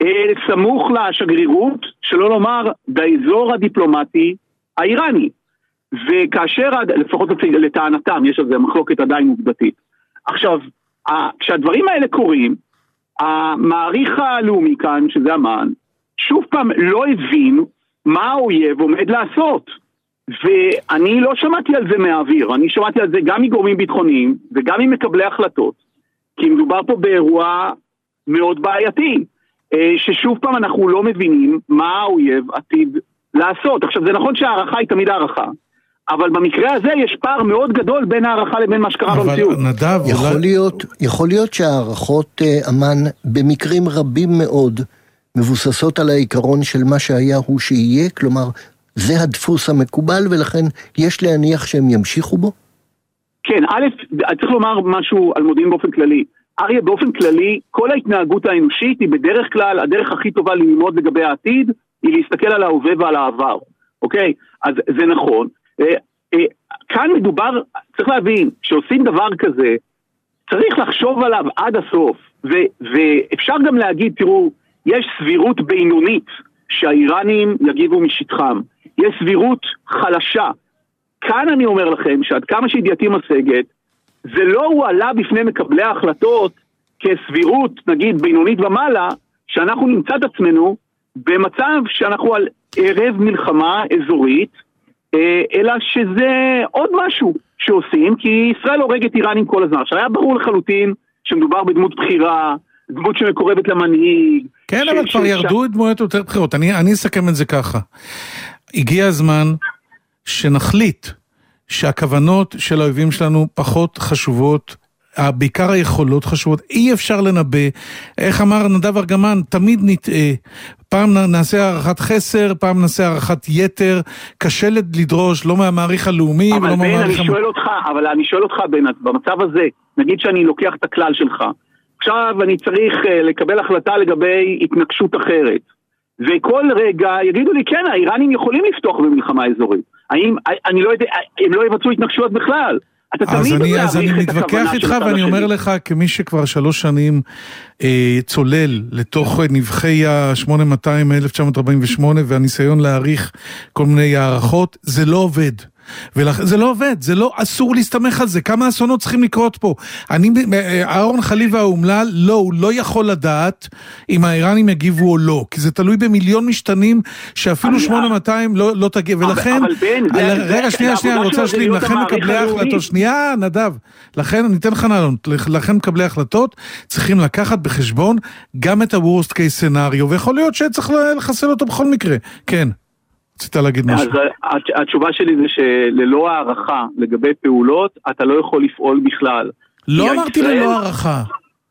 סמוך לשגרירות, שלא לומר באזור הדיפלומטי האיראני. וכאשר, לפחות לטענתם, יש על זה מחלוקת עדיין עובדתית. עכשיו, כשהדברים האלה קורים, המעריך הלאומי כאן, שזה אמן, שוב פעם לא הבין מה האויב עומד לעשות. ואני לא שמעתי על זה מהאוויר, אני שמעתי על זה גם מגורמים ביטחוניים, וגם ממקבלי החלטות, כי מדובר פה באירוע מאוד בעייתי, ששוב פעם אנחנו לא מבינים מה האויב עתיד לעשות. עכשיו, זה נכון שהערכה היא תמיד הערכה, אבל במקרה הזה יש פער מאוד גדול בין הערכה לבין מה שקרה במציאות. אבל נדב, יכול אולי... להיות, יכול להיות שהערכות אמן במקרים רבים מאוד מבוססות על העיקרון של מה שהיה הוא שיהיה, כלומר, זה הדפוס המקובל ולכן יש להניח שהם ימשיכו בו? כן, א', צריך לומר משהו על מודיעין באופן כללי. אריה, באופן כללי, כל ההתנהגות האנושית היא בדרך כלל, הדרך הכי טובה ללמוד לגבי העתיד, היא להסתכל על ההווה ועל העבר. אוקיי? אז זה נכון. כאן מדובר, צריך להבין, שעושים דבר כזה, צריך לחשוב עליו עד הסוף, ואפשר גם להגיד, תראו, יש סבירות בינונית שהאיראנים יגיבו משטחם, יש סבירות חלשה. כאן אני אומר לכם שעד כמה שידיעתי משגת, זה לא הועלה בפני מקבלי ההחלטות כסבירות, נגיד, בינונית ומעלה, שאנחנו נמצא את עצמנו במצב שאנחנו על ערב מלחמה אזורית, אלא שזה עוד משהו שעושים, כי ישראל הורגת איראנים כל הזמן. עכשיו היה ברור לחלוטין שמדובר בדמות בחירה, דמות שמקורבת למנהיג. כן, אבל כבר ירדו דמויות יותר בחירות. אני, אני אסכם את זה ככה. הגיע הזמן שנחליט שהכוונות של האויבים שלנו פחות חשובות, בעיקר היכולות חשובות, אי אפשר לנבא, איך אמר נדב ארגמן, תמיד נטעה, פעם נעשה הערכת חסר, פעם נעשה הערכת יתר, קשה לדרוש, לא מהמעריך הלאומי, אבל ולא בין, מהמעריך... אני שואל אותך, אבל אני שואל אותך, בין, במצב הזה, נגיד שאני לוקח את הכלל שלך, עכשיו אני צריך לקבל החלטה לגבי התנגשות אחרת, וכל רגע יגידו לי, כן, האיראנים יכולים לפתוח במלחמה אזורית, האם, אני לא יודע, הם לא יבצעו התנגשות בכלל, אז אני, אז אני מתווכח איתך ואני אומר לך, כמי שכבר שלוש שנים אה, צולל לתוך נבחי ה-שמונה מאתיים אלף תשע מאות ארבעים ושמונה והניסיון להעריך כל מיני הערכות, זה לא עובד. ולכ... זה לא עובד, זה לא, אסור להסתמך על זה, כמה אסונות צריכים לקרות פה. אני, אהרון חליבה האומלל, לא, הוא לא יכול לדעת אם האיראנים יגיבו או לא, כי זה תלוי במיליון משתנים שאפילו שמונה מאתיים לא, לא תגיב, ולכן, אבל, אבל בין, על... זה, רגע, זה, שנייה, שנייה, אני רוצה להשלים, לכן מקבלי ההחלטות, שנייה, נדב, לכן, אני אתן לך נענות, לכן מקבלי ההחלטות צריכים לקחת בחשבון גם את ה-worst case scenario, ויכול להיות שצריך לחסל אותו בכל מקרה, כן. רצית להגיד משהו. אז התשובה שלי זה שללא הערכה לגבי פעולות, אתה לא יכול לפעול בכלל. לא אמרתי ללא הערכה.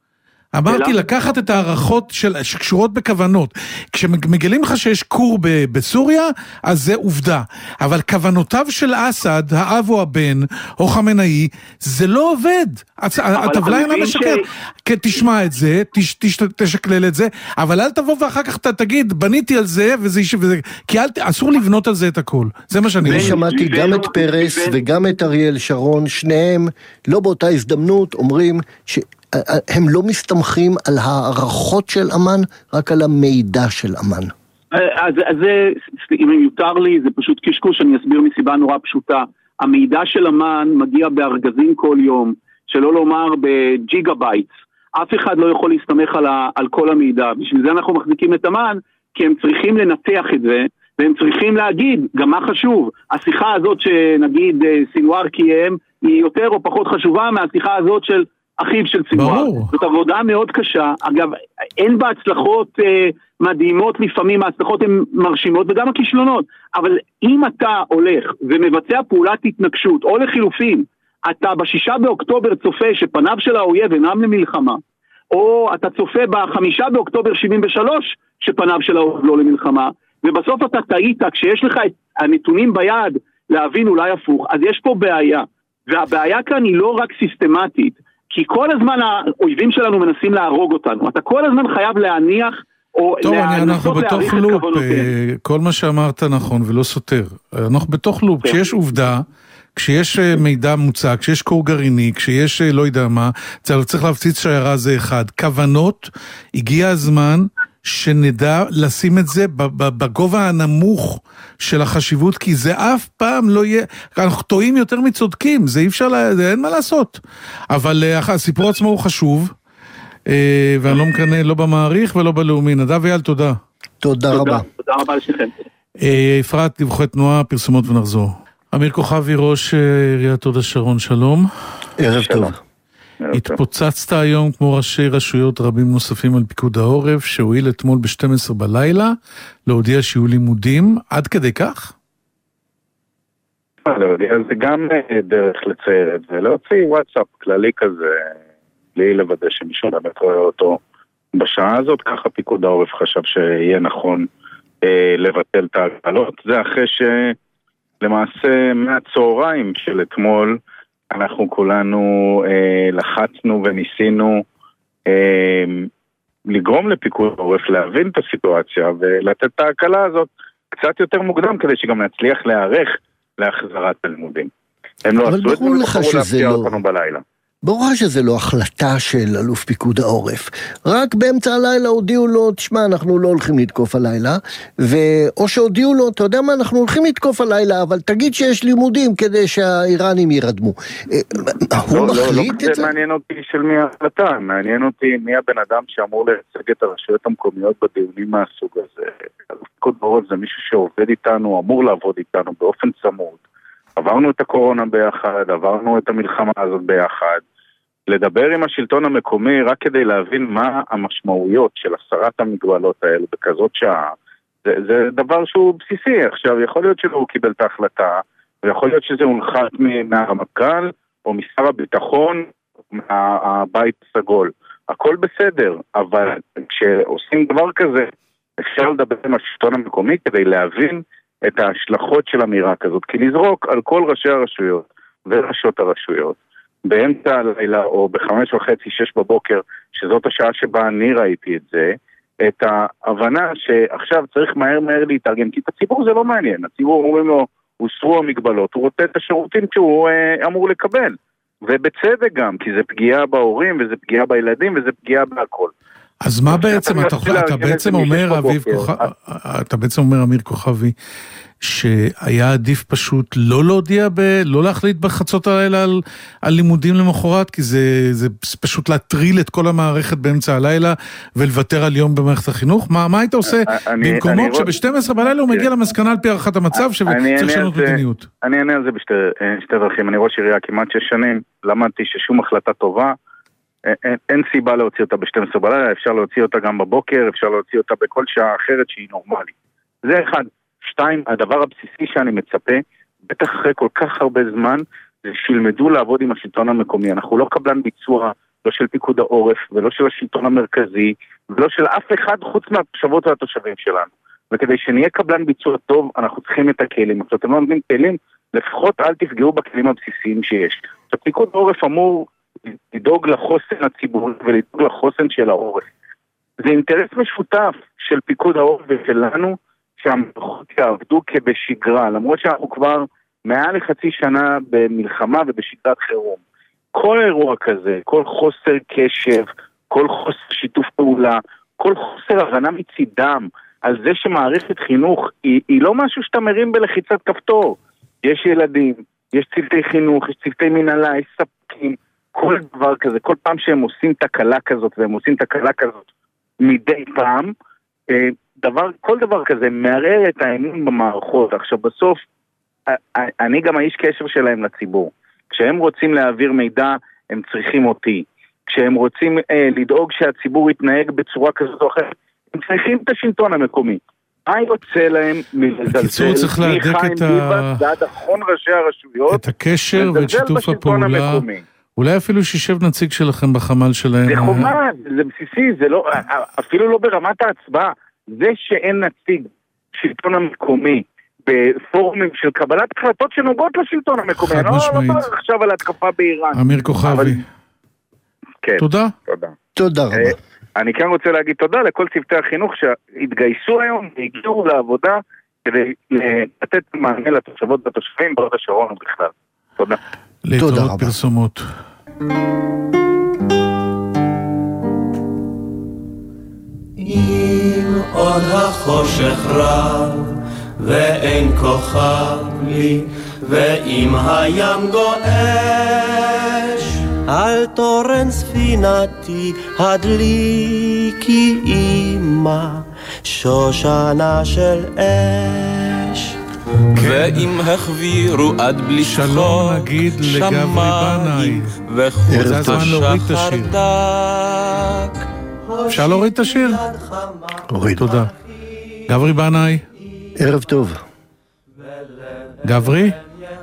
אמרתי לקחת את הערכות שקשורות בכוונות. כשמגלים לך שיש קור בסוריה, אז זה עובדה. אבל כוונותיו של אסד, האב או הבן, או חמנאי, זה לא עובד. הטבלה אינה משקרת. תשמע את זה, תשקלל את זה, אבל אל תבוא ואחר כך תגיד, בניתי על זה, כי אסור לבנות על זה את הכל. זה מה שאני... אני שמעתי גם את פרס וגם את אריאל שרון, שניהם, לא באותה הזדמנות, אומרים ש... הם לא מסתמכים על הערכות של אמן, רק על המידע של אמן. אז, אז זה, אם יותר לי, זה פשוט קשקוש, אני אסביר מסיבה נורא פשוטה. המידע של אמן מגיע בארגזים כל יום, שלא לומר בג'יגה בייטס. אף אחד לא יכול להסתמך על, ה, על כל המידע. בשביל זה אנחנו מחזיקים את אמן, כי הם צריכים לנתח את זה, והם צריכים להגיד, גם מה חשוב, השיחה הזאת שנגיד סינואר קיים, היא יותר או פחות חשובה מהשיחה הזאת של אחיו של סינואר. זאת עבודה מאוד קשה. אגב, אין בה הצלחות אה, מדהימות לפעמים, ההצלחות הן מרשימות וגם הכישלונות. אבל אם אתה הולך ומבצע פעולת התנגשות, או לחילופין, אתה בשישה באוקטובר צופה שפניו של האויב אינם למלחמה, או אתה צופה בחמישה באוקטובר שבעים ושלוש שפניו של האויב לא למלחמה, ובסוף אתה טעית, כשיש לך את הנתונים ביד להבין אולי הפוך, אז יש פה בעיה. והבעיה כאן היא לא רק סיסטמטית, כי כל הזמן האויבים שלנו מנסים להרוג אותנו. אתה כל הזמן חייב להניח או טוב, אני, אנחנו בתוך לופ, כל מה שאמרת נכון ולא סותר. אנחנו בתוך לופ, כשיש עובדה, כשיש מידע מוצא, כשיש קור גרעיני, כשיש לא יודע מה, צריך להפציץ שיירה זה אחד. כוונות, הגיע הזמן שנדע לשים את זה בגובה הנמוך של החשיבות, כי זה אף פעם לא יהיה, אנחנו טועים יותר מצודקים, זה אי אפשר, אין מה לעשות. אבל הסיפור עצמו הוא חשוב, ואני לא מקנה, לא במעריך ולא בלאומי. נדב ואייל, תודה. תודה רבה. תודה רבה לשכם. אפרת, דיווחי תנועה, פרסומות ונחזור. אמיר כוכבי, ראש עיריית הוד השרון, שלום. ערב טוב. התפוצצת היום כמו ראשי רשויות רבים נוספים על פיקוד העורף, שהועיל אתמול ב-שתים עשרה בלילה, להודיע שיהיו לימודים, עד כדי כך? להודיע, זה גם דרך לצייר את זה, להוציא וואטסאפ כללי כזה, בלי לוודא שמישהו באמת רואה אותו בשעה הזאת, ככה פיקוד העורף חשב שיהיה נכון אה, לבטל את ההגבלות. זה אחרי שלמעשה מהצהריים של אתמול, אנחנו כולנו אה, לחצנו וניסינו אה, לגרום לפיקוד העורף להבין את הסיטואציה ולתת את ההקלה הזאת קצת יותר מוקדם כדי שגם נצליח להיערך להחזרת הלימודים. הם לא עשו את זה, ובחרו להפתיע אותנו בלילה. ברור שזה לא החלטה של אלוף פיקוד העורף, רק באמצע הלילה הודיעו לו, תשמע, אנחנו לא הולכים לתקוף הלילה, או שהודיעו לו, אתה יודע מה, אנחנו הולכים לתקוף הלילה, אבל תגיד שיש לימודים כדי שהאיראנים ירדמו. הוא מחליט את זה? זה מעניין אותי של מי ההחלטה, מעניין אותי מי הבן אדם שאמור לייצג את הרשויות המקומיות בדיונים מהסוג הזה. אלוף פיקוד העורף זה מישהו שעובד איתנו, אמור לעבוד איתנו באופן צמוד. עברנו את הקורונה ביחד, עברנו את המלחמה הזאת ביחד. לדבר עם השלטון המקומי רק כדי להבין מה המשמעויות של הסרת המגבלות האלה בכזאת שעה, זה, זה דבר שהוא בסיסי. עכשיו, יכול להיות שלא הוא קיבל את ההחלטה, ויכול להיות שזה הונחת מהרמטכ"ל, או משר הביטחון, מהבית הסגול. הכל בסדר, אבל כשעושים דבר כזה, אפשר לדבר עם השלטון המקומי כדי להבין את ההשלכות של אמירה כזאת, כי לזרוק על כל ראשי הרשויות וראשות הרשויות, באמצע הלילה או בחמש וחצי, שש בבוקר, שזאת השעה שבה אני ראיתי את זה, את ההבנה שעכשיו צריך מהר מהר להתארגן, כי את הציבור זה לא מעניין, הציבור אומרים לו, הוסרו המגבלות, הוא רוצה את השירותים שהוא אה, אמור לקבל, ובצדק גם, כי זה פגיעה בהורים, וזה פגיעה בילדים, וזה פגיעה בהכל. אז מה בעצם, אתה, אתה בעצם אומר, אביב כוכב, אתה בעצם אומר, אמיר כוכבי, שהיה עדיף פשוט לא להודיע, ב, לא להחליט בחצות הלילה על, על לימודים למחרת, כי זה, זה פשוט להטריל את כל המערכת באמצע הלילה, ולוותר על יום במערכת החינוך? מה, מה היית עושה אני, במקומות אני שב-שתים עשרה בלילה הוא מגיע למסקנה על פי הערכת המצב, שצריך לשנות מדיניות? אני אענה על זה בשתי דרכים. אני ראש עירייה כמעט שש שנים, למדתי ששום החלטה טובה, אין, אין סיבה להוציא אותה ב-שתים עשרה בלילה, אפשר להוציא אותה גם בבוקר, אפשר להוציא אותה בכל שעה אחרת שהיא נורמלית. זה אחד. שתיים, הדבר הבסיסי שאני מצפה, בטח אחרי כל כך הרבה זמן, זה שילמדו לעבוד עם השלטון המקומי. אנחנו לא קבלן ביצוע, לא של פיקוד העורף, ולא של השלטון המרכזי, ולא של אף אחד חוץ מהתושבות והתושבים שלנו. וכדי שנהיה קבלן ביצוע טוב, אנחנו צריכים את הכלים. עכשיו, אתם לא נותנים כלים, לפחות אל תפגעו בכלים הבסיסיים שיש. עכשיו, פיקוד העורף אמור לדאוג לחוסן הציבורי ולדאוג לחוסן של העורף. זה אינטרס משותף של פיקוד העורף ושלנו, שהמערכות יעבדו כבשגרה, למרות שאנחנו כבר מעל לחצי שנה במלחמה ובשגרת חירום. כל אירוע כזה, כל חוסר קשב, כל חוסר שיתוף פעולה, כל חוסר הבנה מצידם על זה שמערכת חינוך היא, היא לא משהו שאתה מרים בלחיצת כפתור. יש ילדים, יש צוותי חינוך, יש צוותי מנהלה, יש ספקים, כל דבר כזה, כל פעם שהם עושים תקלה כזאת, והם עושים תקלה כזאת מדי פעם, דבר, כל דבר כזה מערער את האמון במערכות. עכשיו בסוף, אני גם האיש קשר שלהם לציבור. כשהם רוצים להעביר מידע, הם צריכים אותי. כשהם רוצים אה, לדאוג שהציבור יתנהג בצורה כזאת או אחרת, הם צריכים את השלטון המקומי. מה יוצא להם מלזלזל מחיים ביבס ועד אחרון ראשי הרשויות? את הקשר ואת שיתוף הפעולה. אולי אפילו שישב נציג שלכם בחמ"ל שלהם. זה חומה, זה בסיסי, זה לא, אפילו לא ברמת ההצבעה. זה שאין נציג שלטון המקומי בפורומים של קבלת החלטות שנוגעות לשלטון המקומי. חד משמעית. לא מדבר עכשיו על התקפה באיראן. אמיר כוכבי. כן. תודה. תודה. תודה רבה. אני כאן רוצה להגיד תודה לכל צוותי החינוך שהתגייסו היום והגיעו לעבודה כדי לתת מענה לתושבות והתושבים בהוד השרון ובכלל. תודה. להתראות פרסומות. Yeah. עוד החושך רב ואין כוכב לי ואם הים גועש על תורן ספינתי הדליקי אמא שושנה של אש ואם החבירו עד בלי שלום נגיד לגברי בנאי זה הזמן להוריד את השיר אפשר להוריד את השיר? הוריד. תודה. גברי בנאי ערב טוב. גברי?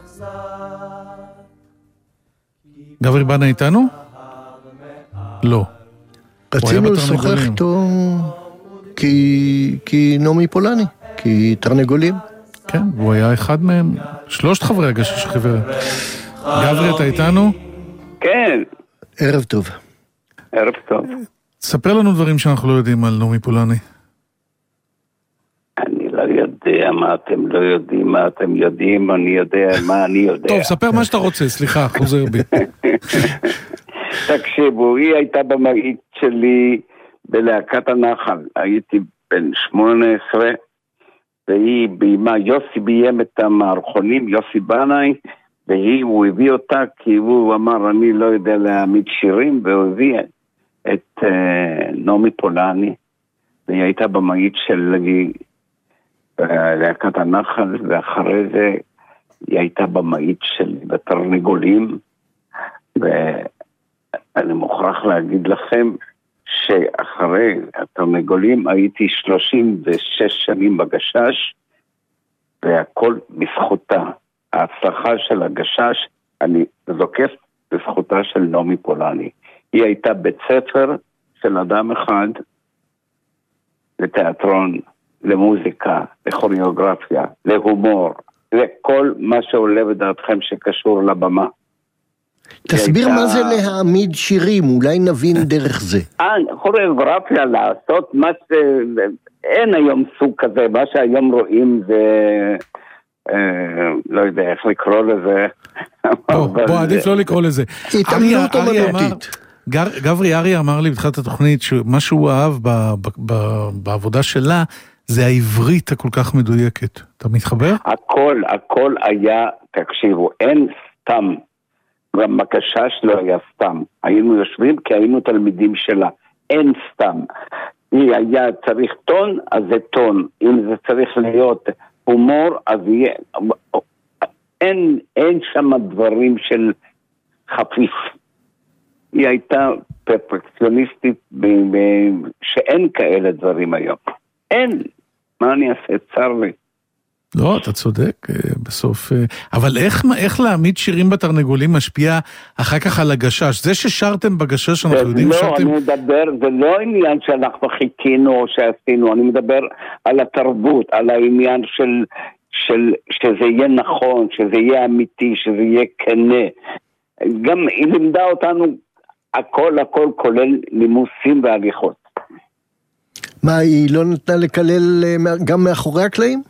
גברי בנאי איתנו? לא. רצינו לשוחח איתו כי, כי נעמי פולני, כי תרנגולים. כן, הוא היה אחד מהם, שלושת חברי הגשש חבר. גברי, אתה איתנו? כן. ערב טוב. ערב טוב. ספר לנו דברים שאנחנו לא יודעים על נעמי פולני. אני לא יודע מה אתם לא יודעים, מה אתם יודעים, אני יודע מה אני יודע. טוב, ספר מה שאתה רוצה, סליחה, חוזר בי. תקשיבו, היא הייתה במאית שלי בלהקת הנחל. הייתי בן שמונה עשרה, והיא ביימה, יוסי ביים את המערכונים, יוסי בנאי, והיא, הוא הביא אותה כי הוא אמר, אני לא יודע להעמיד שירים, והוא הביא את uh, נעמי פולני, והיא הייתה במאית שלי בלהקת הנחל, ואחרי זה היא הייתה במאית שלי בתרנגולים, ואני מוכרח להגיד לכם, שאחרי התרנגולים הייתי שלושים ושש שנים בגשש, והכל בזכותה. ההצלחה של הגשש, אני זוקף בזכותה של נעמי פולני. היא הייתה בית ספר של אדם אחד, לתיאטרון, למוזיקה, לכוריאוגרפיה, להומור, לכל מה שעולה בדעתכם שקשור לבמה. תסביר מה זה להעמיד שירים, אולי נבין דרך זה. אה, כוריאוגרפיה לעשות מה ש... אין היום סוג כזה, מה שהיום רואים זה... לא יודע איך לקרוא לזה. בוא, עדיף לא לקרוא לזה. התאמנות אומנותית. גברי אריה אמר לי בתחילת התוכנית שמה שהוא אהב בעבודה שלה זה העברית הכל כך מדויקת. אתה מתחבר? הכל, הכל היה, תקשיבו, אין סתם. גם בגשש לא היה סתם. היינו יושבים כי היינו תלמידים שלה. אין סתם. היא היה צריך טון, אז זה טון. אם זה צריך להיות הומור, אז יהיה... אין, אין שם דברים של חפיף. היא הייתה פרפקציוניסטית ב- ב- שאין כאלה דברים היום. אין. מה אני אעשה? צר לי. לא, אתה צודק, בסוף. אבל איך, איך להעמיד שירים בתרנגולים משפיע אחר כך על הגשש? זה ששרתם בגשש, אנחנו יודעים לא, שרתם... אני מדבר, זה לא עניין שאנחנו חיכינו או שעשינו, אני מדבר על התרבות, על העניין של, של, שזה יהיה נכון, שזה יהיה אמיתי, שזה יהיה כנה. גם היא לימדה אותנו הכל, הכל, כולל לימוסים והליכות. מה, היא לא נתנה לקלל גם מאחורי הקלעים?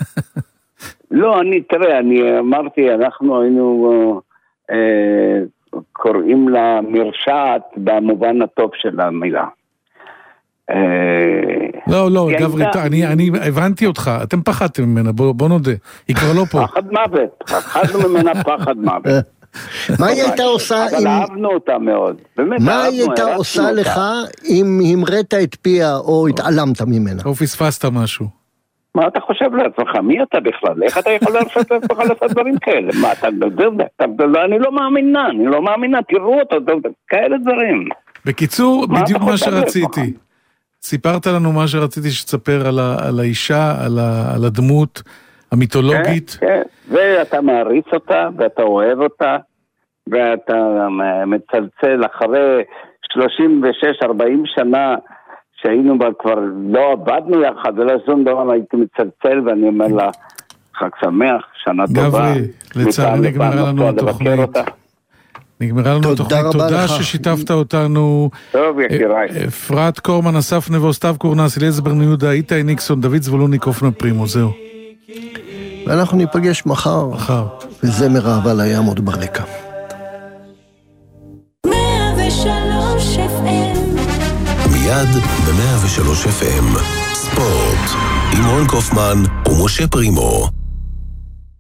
לא, אני, תראה, אני אמרתי, אנחנו היינו אה, קוראים לה מרשעת במובן הטוב של המילה. אה, לא, לא, גברי, אני, אני הבנתי אותך, אתם פחדתם ממנה, בוא, בוא נודה, היא כבר לא פה. פחד מוות, פחדנו ממנה פחד מוות. מה היא הייתה עושה אבל אהבנו אותה מאוד. מה היא הייתה עושה לך אם המראת את פיה או התעלמת ממנה? או פספסת משהו. מה אתה חושב לעצמך? מי אתה בכלל? איך אתה יכול לעשות לעצמך לעשות דברים כאלה? מה אתה מדבר? אני לא מאמינה, אני לא מאמינה, תראו אותו, כאלה דברים. בקיצור, בדיוק מה שרציתי. סיפרת לנו מה שרציתי שתספר על האישה, על הדמות המיתולוגית. כן, ואתה מעריץ אותה, ואתה אוהב אותה, ואתה מצלצל אחרי שלושים ושש ארבעים שנה, שהיינו כבר לא עבדנו יחד, ולא שום דבר, הייתי מצלצל, ואני אומר לה, חג שמח, שנה טובה. גברי, לצערי נגמרה לנו התוכנית. נגמרה לנו התוכנית, תודה ששיתפת אותנו. טוב, יקיריי. אפרת קורמן, אסף נבו, סתיו קורנס, אליעזר בן יהודה, איתי ניקסון, דוד זבולוני, קופנה פרימו, זהו. ואנחנו ניפגש מחר. מחר. וזמר אהבה לים עוד ברקע. מיד אלדד ב-מאה ושלוש אף אם. ספורט עם רון קופמן ומשה פרימו.